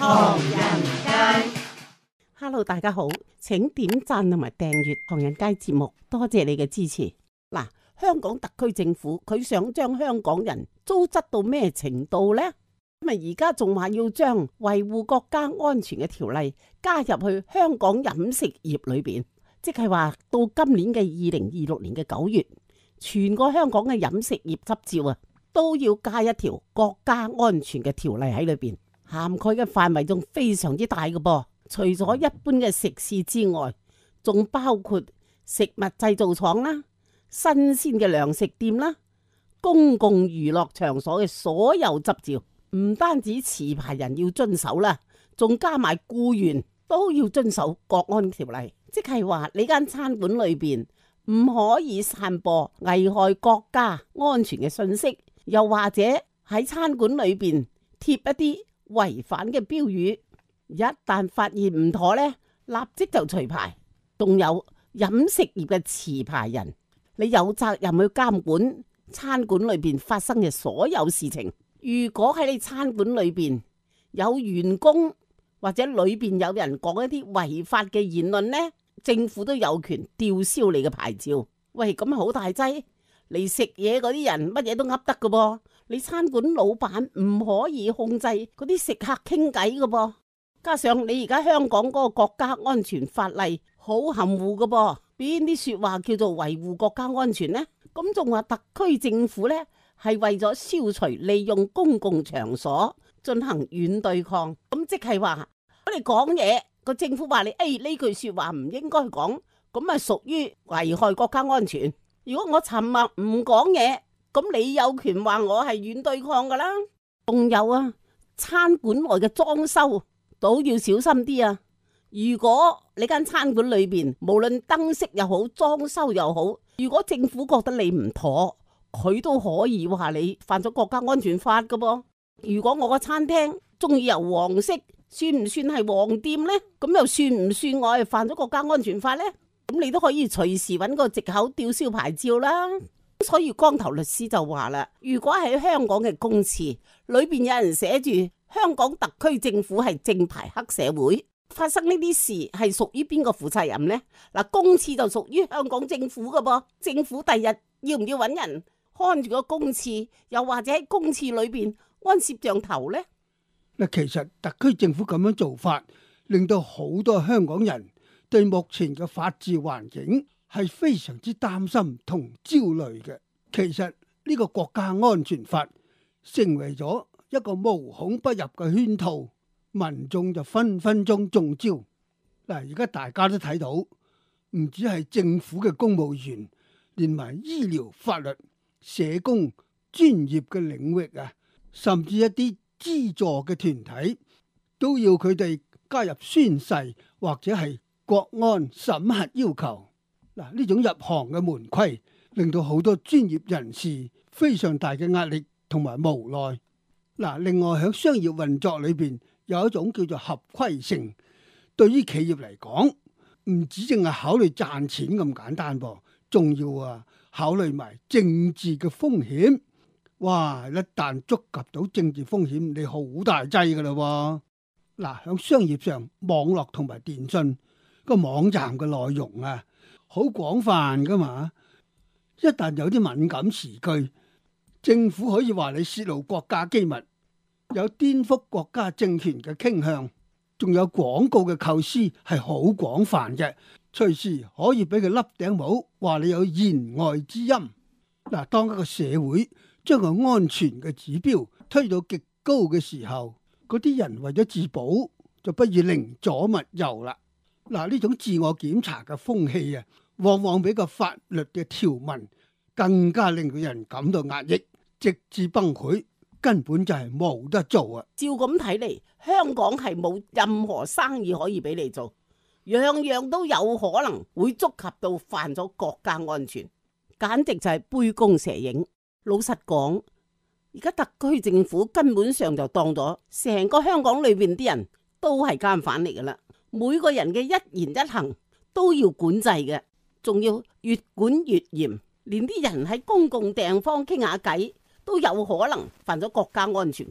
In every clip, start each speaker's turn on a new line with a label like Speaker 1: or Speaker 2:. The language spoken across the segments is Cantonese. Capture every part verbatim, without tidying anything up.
Speaker 1: 唐人街。
Speaker 2: Hello， 大家好，請點讚同埋訂閱唐人街節目，多謝你嘅支持。嗱，香港特區政府佢想將香港人糟質到咩程度呢？因為而家仲話要將維護國家安全嘅條例加入去香港飲食業裏邊，即係話到今年嘅二零二六年嘅九月，全個香港嘅飲食業執照啊，都要加一條國家安全嘅條例喺裏邊，涵蓋嘅範圍仲非常之大嘅噃。除咗一般嘅食肆之外，仲包括食物製造廠啦、新鮮嘅糧食店啦、公共娛樂場所嘅所有執照，唔單止持牌人要遵守啦，仲加埋僱員都要遵守國安條例，即係話你間餐館裏邊唔可以散播危害國家安全嘅信息，又或者喺餐館裏邊貼一啲違反嘅標語。一旦發現唔妥呢，立即就除牌。仲有飲食業嘅持牌人，你有責任去監管餐館裏邊發生嘅所有事情。如果喺你餐館裏邊有員工或者裏邊有人講一啲違法嘅言論呢，政府都有權吊銷你嘅牌照。喂，咁好大劑，嚟食嘢嗰啲人乜嘢都噏得噶噃。你餐館老闆唔可以控制嗰啲食客傾偈噶噃。加上你而家香港嗰個國家安全法例好含糊嘅噃，邊啲說話叫做維護國家安全呢？咁仲話特區政府呢係為咗消除利用公共場所進行軟對抗，咁即係話我哋講嘢個政府話你誒呢句說話唔應該講，咁啊屬於危害國家安全。如果我沉默唔講嘢，咁你有權話我係軟對抗噶啦。仲有啊，餐館內嘅裝修都要小心啲啊！如果你間餐館裏邊無論燈飾又好，裝修又好，如果政府覺得你唔妥，佢都可以話你犯咗國家安全法噶噃。如果我個餐廳中意油黃色，算唔算係黃店呢？咁又算唔算我係犯咗國家安全法呢？咁你都可以隨時揾個藉口吊銷牌照啦。所以光頭律師就話啦，如果喺香港嘅公廁裏邊有人寫住香港特區政府係正牌黑社會，發生呢啲事係屬於邊個負責任呢？嗱，公廁就屬於香港政府噶噃，政府第日要唔要揾人看住個公廁，又或者喺公廁裏邊安攝像頭呢？
Speaker 3: 嗱，其實特區政府咁樣做法，令到好多香港人對目前嘅法治環境係非常之擔心同焦慮嘅。其實呢個國家安全法成為咗一個無孔不入嘅圈套，民眾就分分鐘中招。嗱，而家大家都睇到，唔止係政府嘅公務員，連埋醫療、法律、社工專業嘅領域啊，甚至一啲資助嘅團體，都要佢哋加入宣誓或者係國安審核要求。嗱，呢種入行嘅門規，令到好多專業人士非常大嘅壓力同埋無奈。嗱，另外喺商業運作裏邊有一種叫做合規性，對於企業嚟講，唔止淨係考慮賺錢咁簡單噃，仲要啊考慮埋政治嘅風險。哇！一旦觸及到政治風險，你好大劑噶啦喎。嗱，喺商業上，網絡同埋電信個網站嘅內容啊，好廣泛噶嘛。一旦有啲敏感詞句，政府可以話你泄露國家機密，有顛覆國家政權嘅傾向，仲有廣告嘅構思係好廣泛嘅，隨時可以俾佢笠頂帽，話你有言外之音。嗱，當一個社會將個安全嘅指標推到極高嘅時候，嗰啲人為咗自保，就不如寧左勿右啦。嗱，呢種自我檢查嘅風氣啊，往往比個法律嘅條文更加令到人感到壓抑，直至崩潰，根本就係冇得做啊！
Speaker 2: 照咁睇嚟，香港係冇任何生意可以俾你做，樣樣都有可能會觸及到犯咗國家安全，簡直就係杯弓蛇影。老實講，而家特區政府根本上就當咗成個香港裏邊啲人都係奸犯嚟噶啦，每個人嘅一言一行都要管制嘅，仲要越管越嚴，連啲人喺公共地方傾下偈都有可能犯咗國家安全法。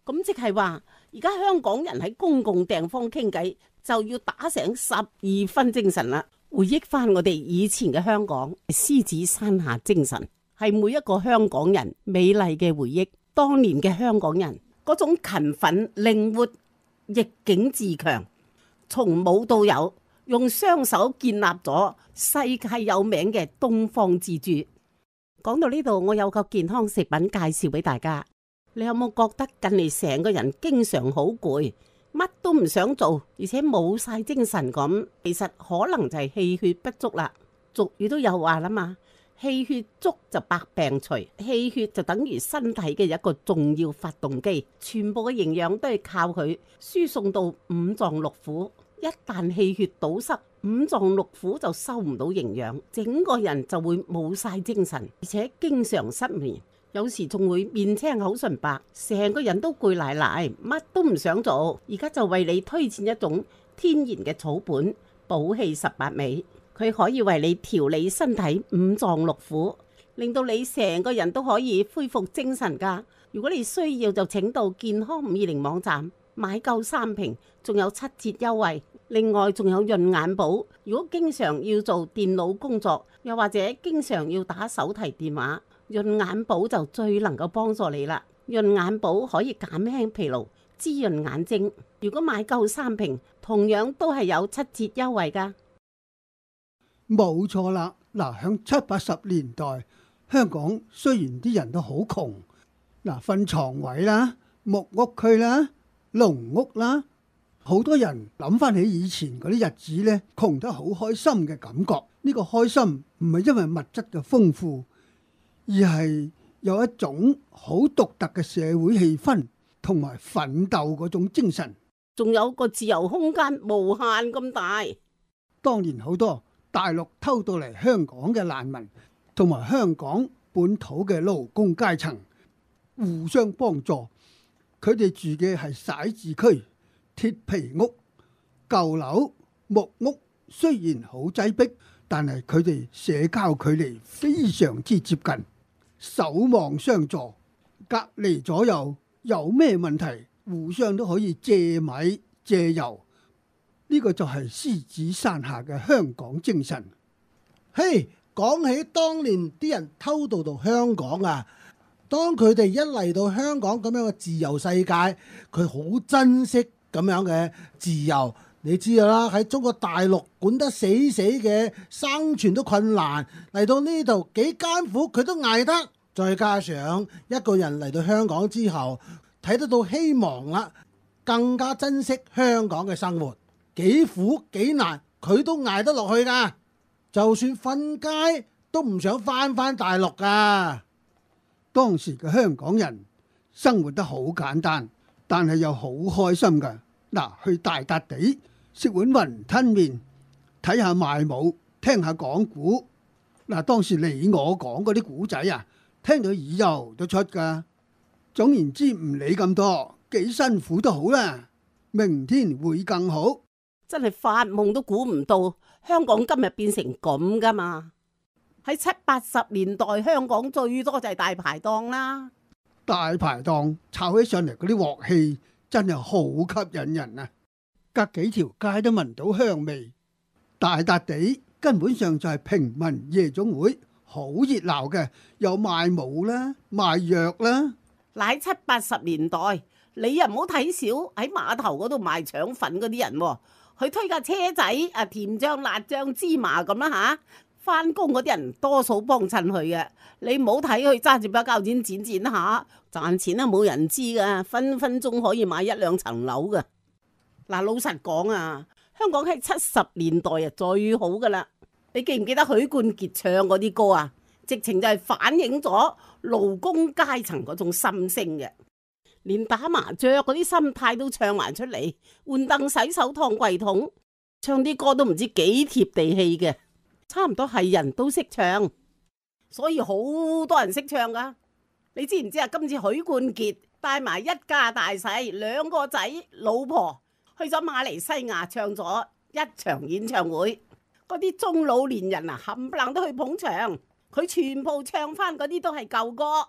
Speaker 2: 咁即係話，而家香港人喺公共地方傾偈就要打醒十二分精神啦，回憶翻我哋以前嘅香港，獅子山下精神係每一個香港人美麗嘅回憶。當年嘅香港人嗰種勤奮、靈活、逆境自強，從冇到有，用雙手建立咗世界有名嘅東方之珠。講到呢度，我有個健康食品介紹俾大家。你有冇覺得近嚟成個人經常好攰，乜都唔想做，而且冇晒精神咁？其實可能就係氣血不足啦。俗語都有話啦嘛，氣血足就百病除。氣血就等於身體嘅一個重要發動機，全部嘅營養都係靠佢輸送到五臟六腑。一旦氣血堵塞，五臟六腑就收唔到營養，整個人就會冇晒精神，而且經常失眠。有時仲會面青口唇白，成個人都攰賴賴，乜都唔想做。而家就為你推薦一種天然嘅草本補氣十八味，佢可以為你調理身體五臟六腑，令到你成個人都可以恢復精神㗎。如果你需要就請到健康五二零網站買夠三瓶，仲有七折優惠。另外仲有潤眼寶，如果經常要做電腦工作，又或者經常要打手提電話，潤眼寶就最能夠幫助你啦。潤眼寶可以減輕疲勞，滋潤眼睛。如果買夠三瓶，同樣都係有七折優惠噶。
Speaker 3: 冇錯啦，嗱，響七八十年代，香港雖然啲人都好窮，嗱，瞓床位啦、木屋區啦、籠屋啦，好多人諗翻起以前嗰啲日子呢，窮得好開心嘅感覺。呢個開心唔係因為物質嘅豐富，而係有一種好獨特嘅社會氣氛，同埋奮鬥嗰種精神，
Speaker 2: 仲有個自由空間無限咁大。
Speaker 3: 當年好多大陸偷渡嚟香港嘅難民，同埋香港本土嘅勞工階層互相幫助。佢哋住嘅係徙置區、鐵皮屋、舊樓、木屋，雖然好擠迫，但係佢哋社交距離非常之接近，守望相助，隔離左右有咩問題，互相都可以借米借油。呢個就係獅子山下嘅香港精神。
Speaker 1: 嘿，講起當年啲人偷渡到香港啊，當佢哋一嚟到香港咁樣嘅自由世界，佢好珍惜咁樣嘅自由。你知道啦，喺中國大陸管得死死嘅，生存都困難，嚟到呢度幾艱苦佢都捱得。再加上一個人嚟到香港之後，睇得到希望啦，更加珍惜香港嘅生活。幾苦幾難佢都捱得落去噶，就算瞓街都唔想翻返大陸噶。
Speaker 3: 當時嘅香港人生活得好簡單，但係又好開心噶。嗱，去大笪地食碗雲吞麵，睇下賣舞，聽下講古。嗱，當時你我講嗰啲古仔啊，聽到耳油都出噶。總言之，唔理咁多，幾辛苦都好啦，明天會更好。
Speaker 2: 真係發夢都估唔到香港今日變成咁噶嘛。喺七八十年代，香港最多就係大排檔啦。
Speaker 3: 大排檔炒起上嚟嗰啲鑊氣真係好吸引人啊，隔幾條街都聞到香味。大笪地根本上就係平民夜總會，好熱鬧嘅，有賣舞啦，賣藥啦。
Speaker 2: 喺七八十年代，你又唔好睇少喺碼頭嗰度賣腸粉嗰啲人，佢推架車仔啊，甜醬、辣醬、芝麻咁啦吓。翻工嗰啲人多數幫襯佢嘅，你唔好睇佢揸住把鉸剪剪剪下，賺錢都冇人知噶，分分鐘可以買一兩層樓噶。嗱，老實講啊，香港喺七十年代啊最好噶啦。你記唔記得許冠傑唱嗰啲歌啊？直情就係反映咗勞工階層嗰種心聲嘅，連打麻雀嗰啲心態都唱埋出嚟，換凳、洗手、燙櫃桶，唱啲歌都唔知幾貼地氣嘅。差唔多係人都識唱，所以好多人識唱噶。你知唔知啊？今次許冠傑帶埋一家大細兩個仔老婆去咗馬來西亞唱咗一場演唱會，嗰啲中老年人啊冚唪唥都去捧場，佢全部唱翻嗰啲都係舊歌。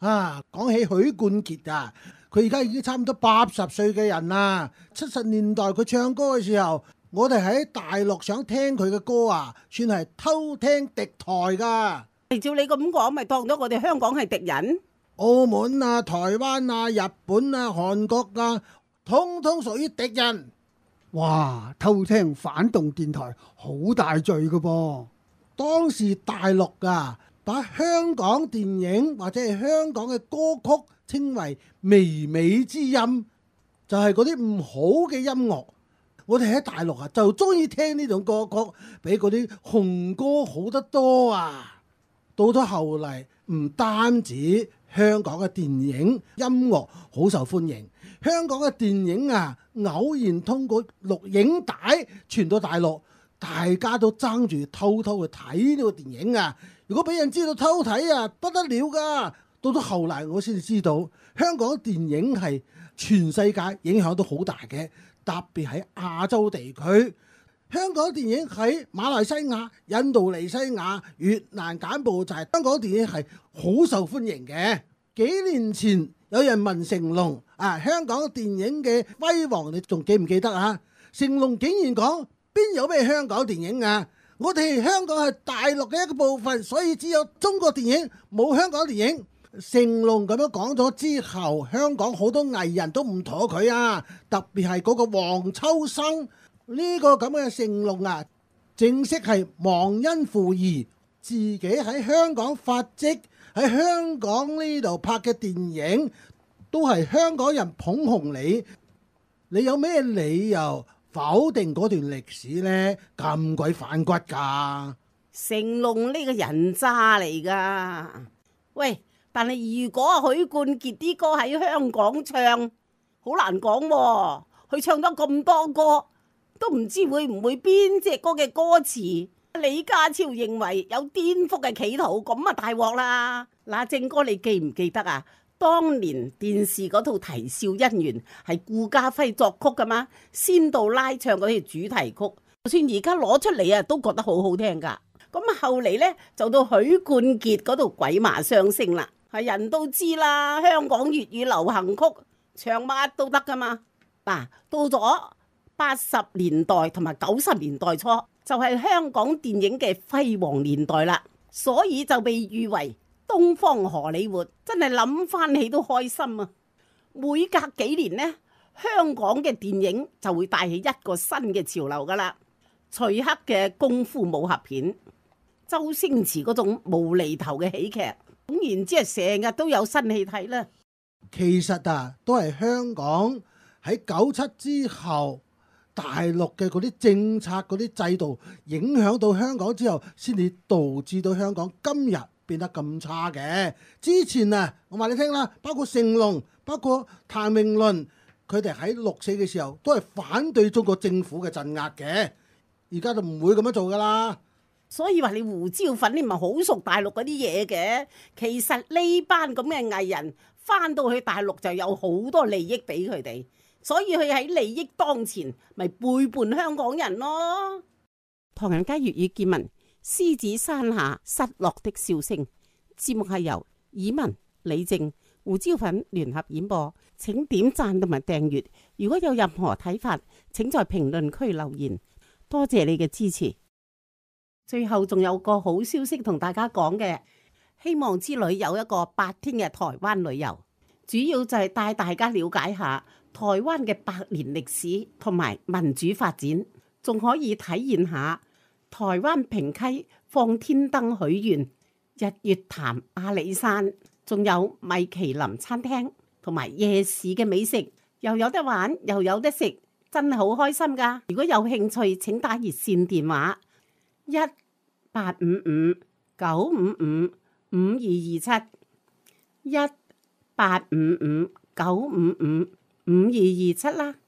Speaker 1: 啊，講起許冠傑啊，佢而家已經差唔多八十歲嘅人啦。七十年代佢唱歌嘅時候，我哋喺大陸想聽佢嘅歌啊，算係偷聽敵台噶。
Speaker 2: 照你咁講，咪當咗我哋香港係敵人？
Speaker 1: 澳門啊、台灣啊、日本啊、韓國啊，通通屬於敵人。
Speaker 3: 哇！偷聽反動電台好大罪噶噃。
Speaker 1: 當時大陸啊，把香港電影或者係香港嘅歌曲稱為靡靡之音，就係嗰啲唔好嘅音樂。我哋喺大陸啊，就中意聽呢種歌曲，比嗰啲紅歌好得多啊。到咗後嚟，唔單止香港嘅電影音樂好受歡迎，香港嘅電影啊，偶然通過錄影帶傳到大陸，大家都爭住偷偷去睇呢個電影啊！如果俾人知道偷睇啊，不得了噶！到咗後嚟，我先至知道香港電影係全世界影響都好大嘅，特別喺亞洲地區。香港電影喺馬來西亞、印度尼西亞、越南、柬埔寨，香港電影係好受歡迎嘅。幾年前有人問成龍啊，香港電影嘅輝煌你仲記唔記得啊？成龍竟然講，邊有咩香港電影啊？我哋香港係大陸嘅一個部分，所以只有中國電影，冇香港電影。成龍咁樣講咗之後，香港好多藝人都唔妥佢啊，特別係嗰個黃秋生。呢個咁嘅成龍啊，正式係忘恩負義，自己喺香港發跡，喺香港呢度拍嘅電影都係香港人捧紅你，你有咩理由否定嗰段歷史呢？咁鬼反骨㗎！
Speaker 2: 成龍呢個人渣嚟㗎。喂，但係如果許冠傑啲歌喺香港唱，好難講喎。佢唱咗咁多歌，都唔知會唔會邊隻歌嘅歌詞李家超認為有顛覆嘅企圖，咁啊大鑊啦！嗱，正哥你記唔記得啊？當年電視嗰套《啼笑姻緣》係顧嘉輝作曲噶嘛，仙杜拉唱嗰條主題曲，就算而家攞出嚟啊，都覺得好好聽噶。咁啊後嚟呢，就到許冠傑嗰度鬼馬雙星啦，係人都知啦，香港粵語流行曲唱乜都得噶嘛。嗱，到咗八十年代同埋九十年代初，就係香港電影嘅輝煌年代啦，所以就被譽為東方荷里活。真係諗翻起都開心啊！每隔幾年呢，香港嘅電影就會帶起一個新嘅潮流噶啦。徐克嘅功夫武俠片，周星馳嗰種無厘頭嘅喜劇，總言之係成日都有新戲睇啦。
Speaker 1: 其實啊，都係香港喺九七之後，大陸嘅嗰啲政策、嗰啲制度影響到香港之後，先至導致到香港今日變得咁差嘅。之前啊，我話你聽啦，包括成龍、包括譚詠麟，佢哋喺六四嘅時候都係反對中國政府嘅鎮壓嘅。而家就唔會咁樣做噶啦。
Speaker 2: 所以話你胡椒粉，你唔係好熟大陸嗰啲嘢嘅。其實呢班咁嘅藝人翻到去大陸就有好多利益俾佢哋，所以佢喺利益當前，咪背叛香港人咯。唐人街粵語見聞，獅子山下失落的笑聲。節目係由以文、李靜、胡椒粉聯合演播，請點讚同埋訂閱。如果有任何睇法，請在評論區留言。多謝你嘅支持。最後仲有個好消息同大家講嘅，希望之旅有一個八天嘅台灣旅遊，主要就係帶大家了解下台灣嘅百年歷史同埋民主發展，仲可以體驗下台灣平溪放天燈許願、日月潭阿里山，仲有米其林餐廳同埋夜市嘅美食，又有得玩又有得食，真係好開心㗎！如果有興趣，請打熱線電話一八五五九五五五二二七一八五五九五五五二二七啦。